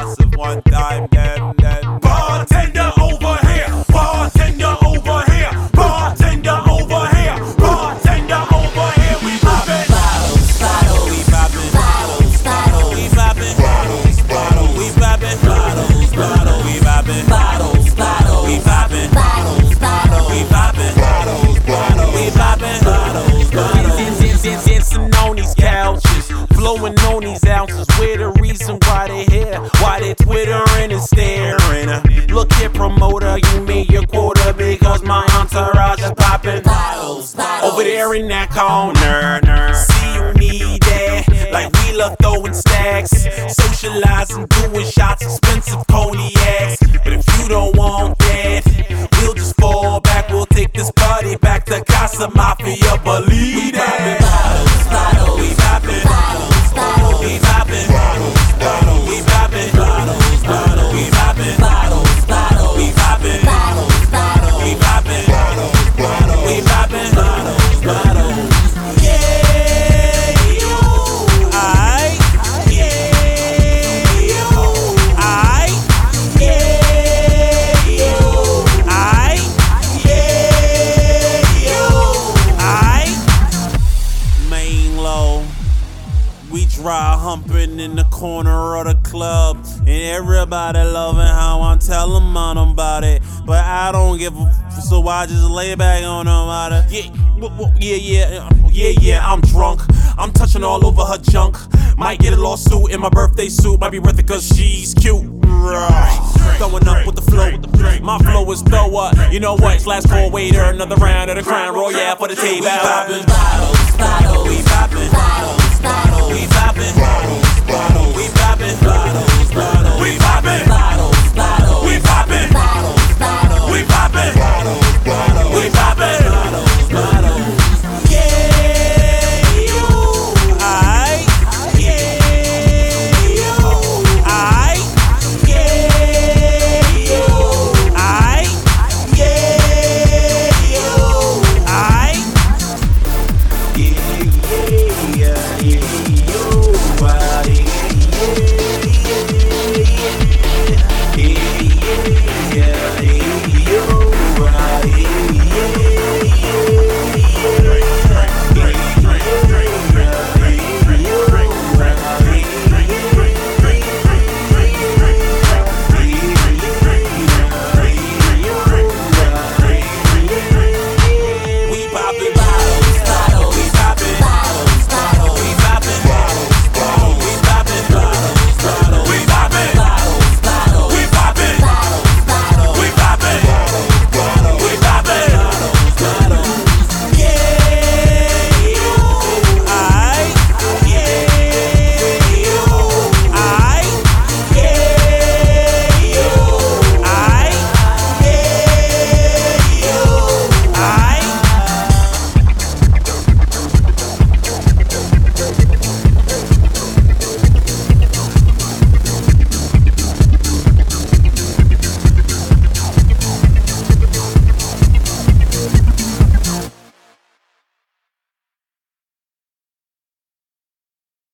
aggressive one time, then bartender over here, bartender over here, bartender over here, bartender over here. We poppin' bottles, bottles, we poppin' bottles, bottles, we poppin' bottles, bottles, we poppin' bottles, bottles, we poppin' bottles, bottles, we poppin' bottles, bottles, we poppin' bottles, bottles, we poppin' bottles, bottles. Dancing on these couches, flowing on these ounces. We're the reason why they here, why they twittering and staring. Look here, promoter, you made your quota because my entourage is popping bottles, bottles over there in that corner. See you need that, like we love throwing stacks, socializing, doing shots, expensive cognacs. But if you don't want that, we'll just fall back. We'll take this party back to Casa Mafia. Believe that. We poppin' bottles, bottles, we poppin' bottles, bottles, we poppin' bottles, bottles, we poppin' bottles, bottles, we poppin' bottles, bottles, we poppin' bottles, bottles, we poppin' bottles, bottles. Yeah, yo, aight, yeah, yo, aight, yeah, yo, aight, yeah, yo, aight. Main low. We dry humping in the corner of the club, and everybody loving how I'm telling them about it. But I don't give a f, so I just lay back on them. Yeah, I'm drunk. I'm touching all over her junk. Might get a lawsuit in my birthday suit. Might be worth it cause she's cute. Throwing up with the flow. My flow is throw up. You know what? It's last call waiter. Another round of the Crown Royale for the table. We poppin' bottles, bottles. We poppin' bottles, bottles. We poppin' bottles, bottles. We poppin' bottles, bottles. We poppin' bottles, bottles. We poppin' bottles, bottles. We poppin' bottles, bottles. We poppin' bottles, bottles. Yeah, yo, aight, yeah, yo, aight, yeah, yo, aight, yeah, yo, aight, yeah.